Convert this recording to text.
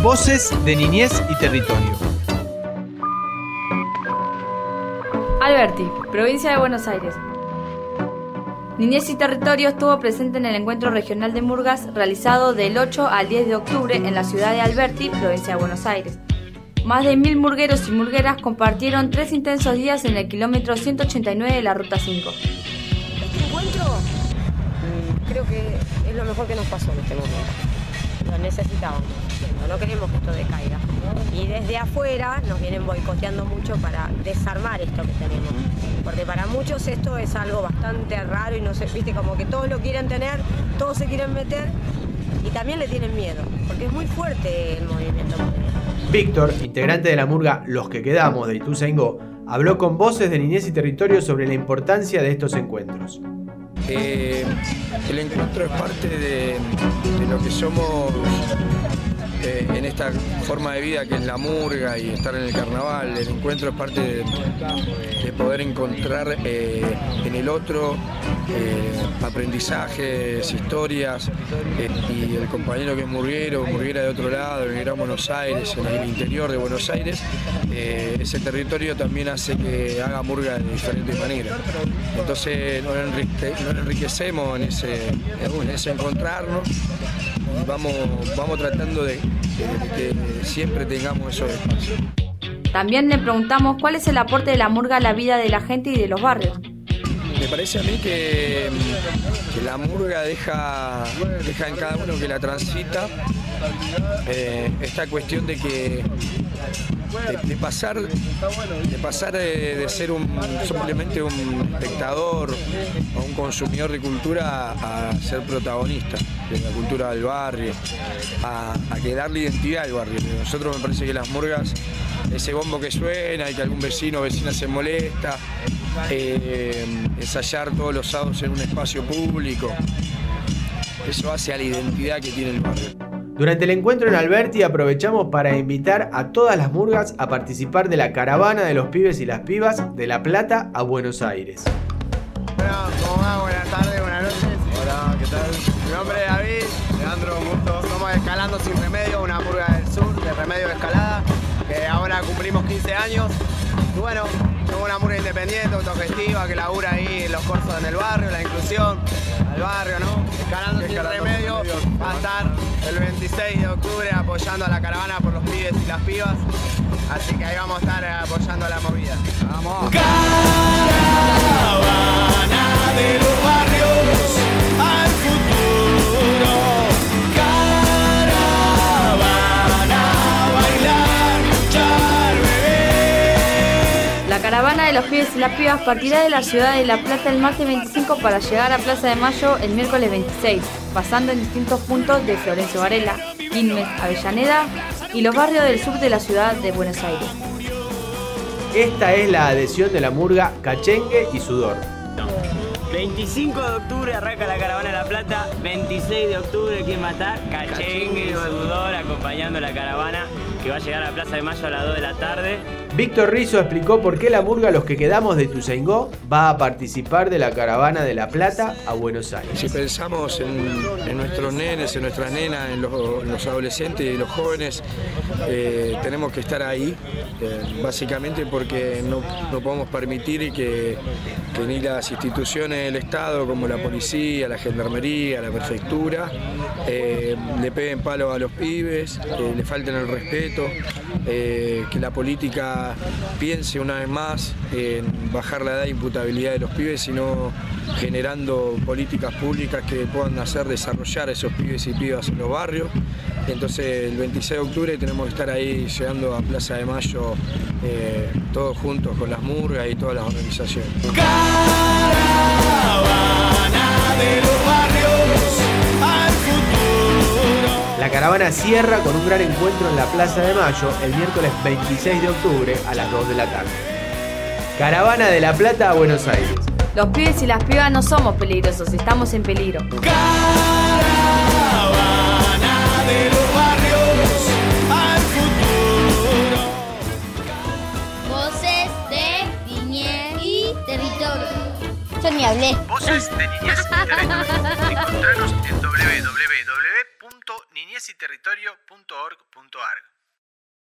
Voces de Niñez y Territorio. Alberti, provincia de Buenos Aires. Niñez y Territorio estuvo presente en el encuentro regional de murgas realizado del 8 al 10 de octubre en la ciudad de Alberti, provincia de Buenos Aires. Más de 1000 murgueros y murgueras compartieron 3 intensos días en el kilómetro 189 de la Ruta 5. Este encuentro creo que es lo mejor que nos pasó en este momento. Lo necesitábamos, no queremos que esto decaiga. Y desde afuera nos vienen boicoteando mucho para desarmar esto que tenemos. Porque para muchos esto es algo bastante raro y no sé, viste, como que todos lo quieren tener, todos se quieren meter y también le tienen miedo, porque es muy fuerte el movimiento. Víctor, integrante de la murga Los que Quedamos de Ituzaingó, habló con Voces de Niñez y Territorio sobre la importancia de estos encuentros. El encuentro es parte de lo que somos en esta forma de vida que es la murga y estar en el carnaval. El encuentro es parte de poder encontrar en el otro aprendizajes, historias, y el compañero que es murguero, murguera de otro lado, en el Gran Buenos Aires, en el interior de Buenos Aires, ese territorio también hace que haga murga de diferentes maneras. Entonces nos enriquecemos en ese encontrarnos y vamos tratando de que siempre tengamos esos espacios. También le preguntamos cuál es el aporte de la murga a la vida de la gente y de los barrios. Me parece a mí que la murga deja en cada uno que la transita esta cuestión de pasar de ser simplemente un espectador o un consumidor de cultura a ser protagonista de la cultura del barrio, a que darle identidad al barrio. Nosotros me parece que las murgas, ese bombo que suena y que algún vecino o vecina se molesta, ensayar todos los sábados en un espacio público, eso hace a la identidad que tiene el barrio. Durante el encuentro en Alberti aprovechamos para invitar a todas las murgas a participar de la caravana de los pibes y las pibas de La Plata a Buenos Aires. Bueno, ¿cómo va? Buenas tardes, buenas noches. Hola, ¿qué tal? Mi nombre es David, Leandro, un gusto. Somos Escalando Sin Remedio, una murga del sur de Remedio de Escalada, que ahora cumplimos 15 años. Y bueno, somos una murga independiente, autogestiva, que labura ahí en los cursos en el barrio, la inclusión al barrio, ¿no? Escalando Sin Remedio va a estar el 26 de octubre apoyando a la caravana por los pibes y las pibas. Así que ahí vamos a estar apoyando a la movida. ¡Vamos! Caravana de los barrios al futuro. Caravana a bailar, luchar, beber. La caravana de los pibes y las pibas partirá de la ciudad de La Plata el martes 25 para llegar a Plaza de Mayo el miércoles 26, pasando en distintos puntos de Florencio Varela, Quilmes, Avellaneda y los barrios del sur de la ciudad de Buenos Aires. Esta es la adhesión de la murga Cachengue y Sudor. 25 de octubre arranca la caravana de La Plata, 26 de octubre, ¿quién va a estar? Cachengue y Sudor acompañando la caravana que va a llegar a la Plaza de Mayo a las 2 de la tarde. Víctor Rizzo explicó por qué la murga Los que Quedamos de Ituzaingó va a participar de la caravana de La Plata a Buenos Aires. Si pensamos en nuestros nenes, en nuestras nenas, en los adolescentes y los jóvenes, tenemos que estar ahí, básicamente porque no podemos permitir que ni las instituciones del Estado, como la policía, la gendarmería, la prefectura, le peguen palo a los pibes, que le falten el respeto, que la política piense una vez más en bajar la edad de imputabilidad de los pibes, sino generando políticas públicas que puedan hacer desarrollar a esos pibes y pibas en los barrios. Entonces el 26 de octubre tenemos que estar ahí llegando a Plaza de Mayo, todos juntos con las murgas y todas las organizaciones. Caravana de los barrios al futuro. La caravana cierra con un gran encuentro en la Plaza de Mayo el miércoles 26 de octubre a las 2 de la tarde. Caravana de La Plata a Buenos Aires. Los pibes y las pibas no somos peligrosos, estamos en peligro. Caravana de los barrios al futuro. Voces de Niñez y Territorio. Yo ni hablé. Voces de Niñez y Territorio. Encontranos en www.niñez niñeziterritorio.org.ar.